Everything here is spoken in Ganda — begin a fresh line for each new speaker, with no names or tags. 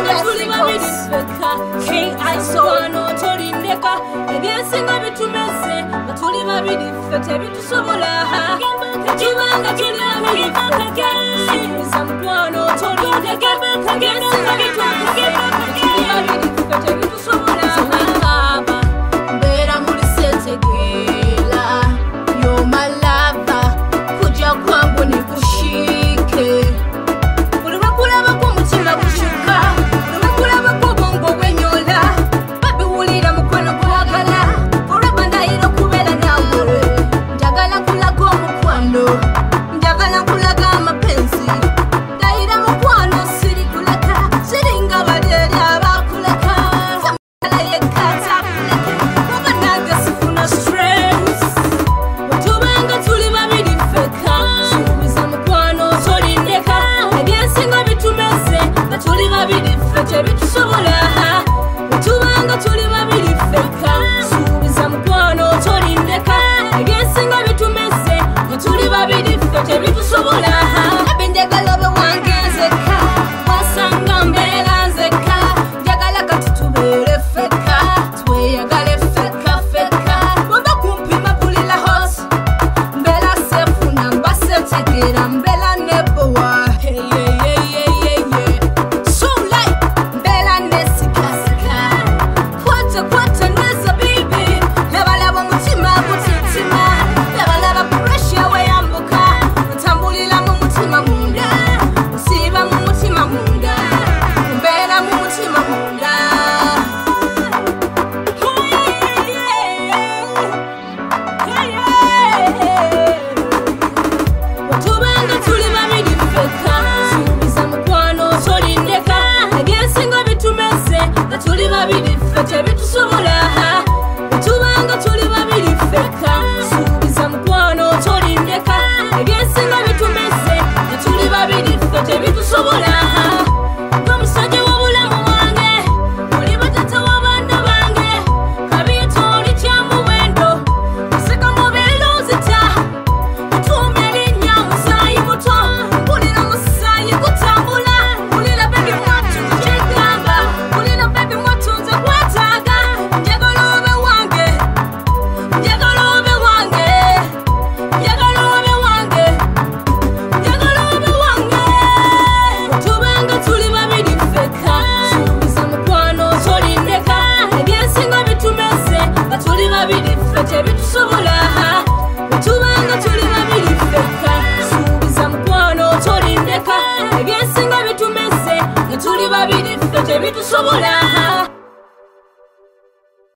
tuli babiri feka King Iso no tolindeka ebyensinga bitumeze tuli babiri fete bitusobola tubanga tuli babiri feka siza mkwano tolindeka ebyensinga bitumeze tuli babiri fete bitusobola baba mbera muri setegela yo my lover kuja kwangu nikushike ulibakulaba kwa mutima gushuka ulibakulaba kwa bongo wenyola babi wulira mukwano gwagala olaba ndayiro kubera nawe njagala kulaga omukwano njagala kulaga amapenzi ndayira mukwano siri kulaka siringa badyeri abakulaka samala yekata kulaka naga sifuna stress utubanga tuli babiri feka subiza mukwano tolindeka ebyensinga bitumeze nga tuli babiri fete bitusobola utubanga tuli babiri feka subiza mukwano tolindeka ebyensinga bitumeze nga tuli babiri fete bitusobola abenjagala obe wange nzeka wasanga mbeera nzeka njagala kati tubeere feka tweyagale feka feka waba kumpima bulira hos mbela sefuna mbasetegera mbela nebowa soulai mbela nesikasika kwata neza bibi labalaba omutima gutitima labalaba pressure weyambuka ntambulira mu mutima munda nsiiba mu mutima munda mbera mu mutima munda utubanga tuli babiri feka subiza mukwano tolindeka ebyensinga bitumeze nga tuli babiri fete bitusobola utubanga tuli babiri feka subiza mukwano tolindeka ebyensinga bitumeze nga tuli babiri fete bitusobola omusajja w'obulamu bwange oli batata w'abaana bange kabiito oli kyamuwendo oseka mubeera onzita utume erinnya musaayi muto mpulira musaayi gutambula mpulira bebi mwatu kyegamba mpulira bebi mwatu nze kwetaaga njagala obe wange njagala obe wange njagala obe wange njagala obe wange utubanga tuli babiri feka subiza mukwano tolindeka ebyensinga bitumeze nga tuli babiri fete bitusobola utubanga tuli babiri feka subiza mukwano tolindeka ebyensinga bitumeze nga tuli babiri fete bitusobola